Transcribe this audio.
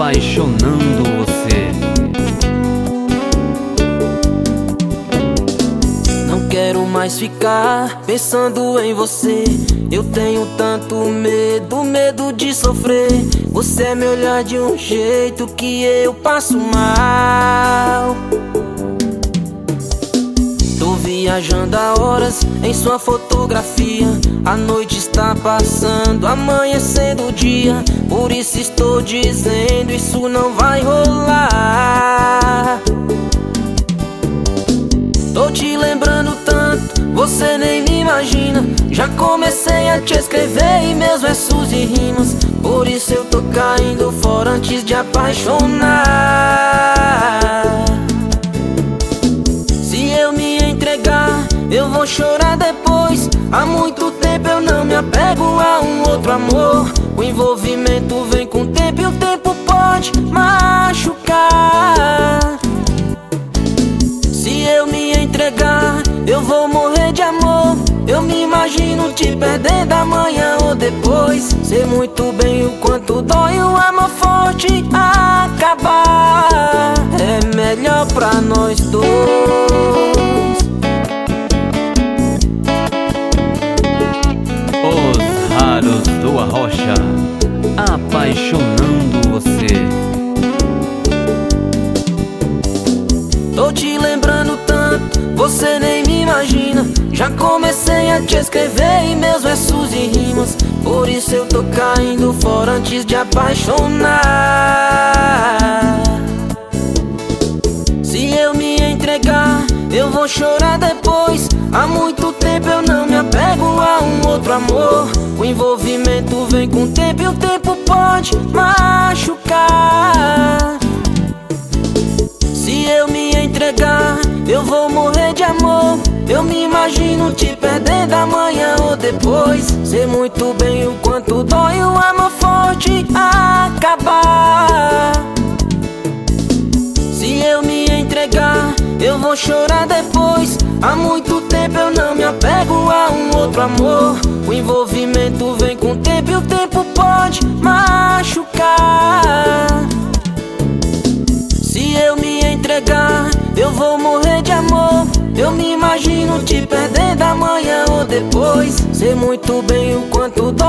apaixonando você. Não quero mais ficar pensando em você. Eu tenho tanto medo, medo de sofrer. Você me olhar de um jeito que eu passo mal. Tô viajando há horas em sua fotografia. A noite está passando, amanhecendo o dia. Por isso estou dizendo, isso não vai rolar. Tô te lembrando tanto, você nem me imagina. Já comecei a te escrever em meus versos e rimas. Por isso eu tô caindo fora antes de apaixonar. Se eu me entregar, eu vou chorar depois. Há muito tempo eu não me apego a um outro amor. O envolvimento vem com o tempo e o tempo pode machucar. Se eu me entregar, eu vou morrer de amor. Eu me imagino te perdendo amanhã ou depois. Sei muito bem o quanto dói o amor forte acabar. É melhor pra nós dois. Os Raros do Arrocha, apaixonando você. Tô te lembrando tanto, você nem me imagina. Já comecei a te escrever em meus versos e rimas. Por isso eu tô caindo fora antes de apaixonar. Se eu me entregar, eu vou chorar depois. Há muito tempo eu não me apego a um outro amor. O envolvimento vem com o tempo e o tempo pode machucar. Se eu me entregar, eu vou morrer de amor. Eu me imagino te perdendo amanhã ou depois. Sei muito bem o quanto dói o amor forte acabar. Se eu me entregar, eu vou chorar depois. Há muito tempo eu não me apego a um outro amor. O envolvimento vem com o tempo e o tempo pode machucar. Se eu me entregar, eu vou morrer de amor. Eu me imagino te perdendo amanhã ou depois. Sei muito bem o quanto